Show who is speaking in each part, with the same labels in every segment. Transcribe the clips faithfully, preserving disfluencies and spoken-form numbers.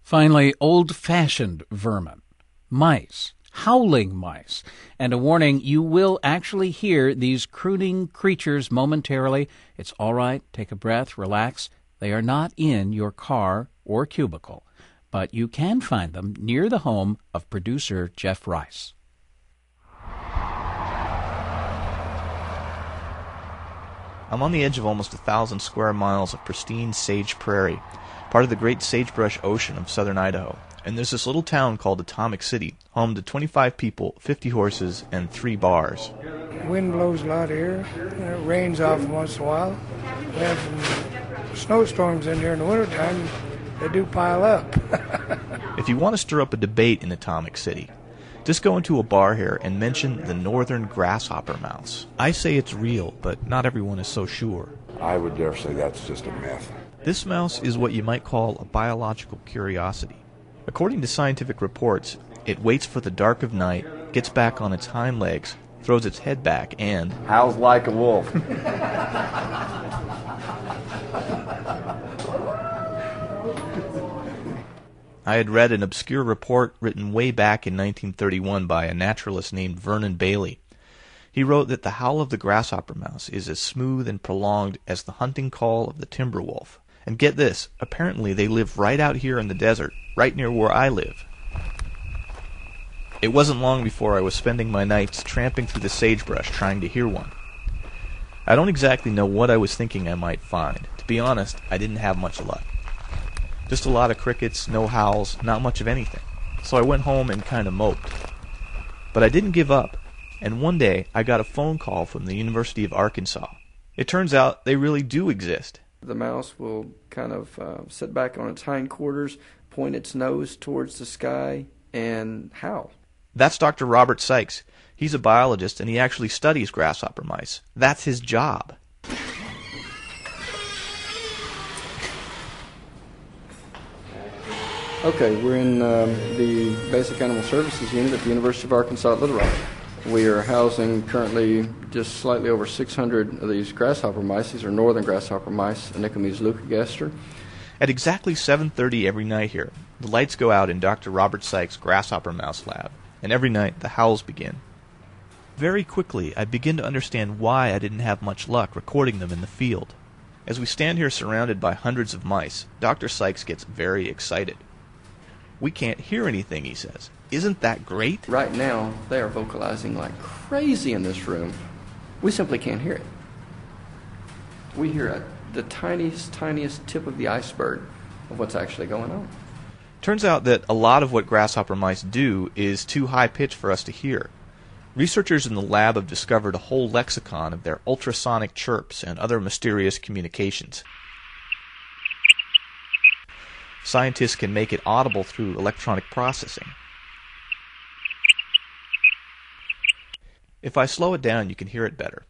Speaker 1: Finally, old-fashioned vermin, mice, howling mice, and a warning, you will actually hear these crooning creatures momentarily. It's all right, take a breath, relax. They are not in your car or cubicle, but you can find them near the home of producer Jeff Rice.
Speaker 2: I'm on the edge of almost a thousand square miles of pristine sage prairie, part of the great sagebrush ocean of southern Idaho. And there's this little town called Atomic City, home to twenty-five people, fifty horses, and three bars.
Speaker 3: Wind blows a lot here. It rains off once in a while. We have some snowstorms in here in the wintertime. They do pile up.
Speaker 2: If you want to stir up a debate in Atomic City, just go into a bar here and mention the northern grasshopper mouse. I say it's real, but not everyone is so sure.
Speaker 4: I would dare say that's just a myth.
Speaker 2: This mouse is what you might call a biological curiosity. According to scientific reports, it waits for the dark of night, gets back on its hind legs, throws its head back, and
Speaker 4: howls like a wolf.
Speaker 2: I had read an obscure report written way back in nineteen thirty-one by a naturalist named Vernon Bailey. He wrote that the howl of the grasshopper mouse is as smooth and prolonged as the hunting call of the timber wolf. And get this, apparently they live right out here in the desert, right near where I live. It wasn't long before I was spending my nights tramping through the sagebrush trying to hear one. I don't exactly know what I was thinking I might find. To be honest, I didn't have much luck. Just a lot of crickets, no howls, not much of anything. So I went home and kind of moped. But I didn't give up, and one day I got a phone call from the University of Arkansas. It turns out they really do exist.
Speaker 5: The mouse will kind of uh, sit back on its hindquarters, point its nose towards the sky, and howl.
Speaker 2: That's Doctor Robert Sykes. He's a biologist, and he actually studies grasshopper mice. That's his job.
Speaker 5: Okay, we're in um, the Basic Animal Services Unit at the University of Arkansas at Little Rock. We are housing currently just slightly over six hundred of these grasshopper mice. These are northern grasshopper mice, Onychomys leucogaster.
Speaker 2: At exactly seven thirty every night here, the lights go out in Doctor Robert Sykes' grasshopper mouse lab, and every night the howls begin. Very quickly, I begin to understand why I didn't have much luck recording them in the field. As we stand here surrounded by hundreds of mice, Doctor Sykes gets very excited. We can't hear anything, he says. Isn't that great?
Speaker 5: Right now, they are vocalizing like crazy in this room. We simply can't hear it. We hear a, the tiniest, tiniest tip of the iceberg of what's actually going on.
Speaker 2: Turns out that a lot of what grasshopper mice do is too high-pitched for us to hear. Researchers in the lab have discovered a whole lexicon of their ultrasonic chirps and other mysterious communications. Scientists can make it audible through electronic processing. If I slow it down, you can hear it better.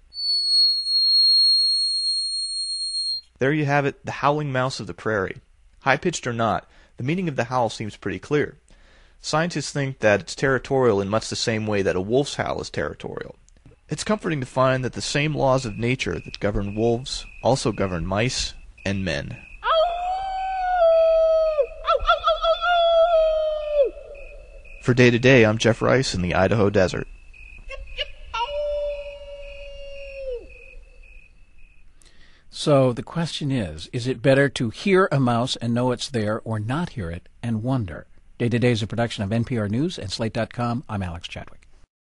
Speaker 2: There you have it, the howling mouse of the prairie. High-pitched or not, the meaning of the howl seems pretty clear. Scientists think that it's territorial in much the same way that a wolf's howl is territorial. It's comforting to find that the same laws of nature that govern wolves also govern mice and men. For Day to Day, I'm Jeff Rice in the Idaho desert.
Speaker 1: So the question is, is it better to hear a mouse and know it's there or not hear it and wonder? Day to Day is a production of N P R News and Slate dot com. I'm Alex Chadwick.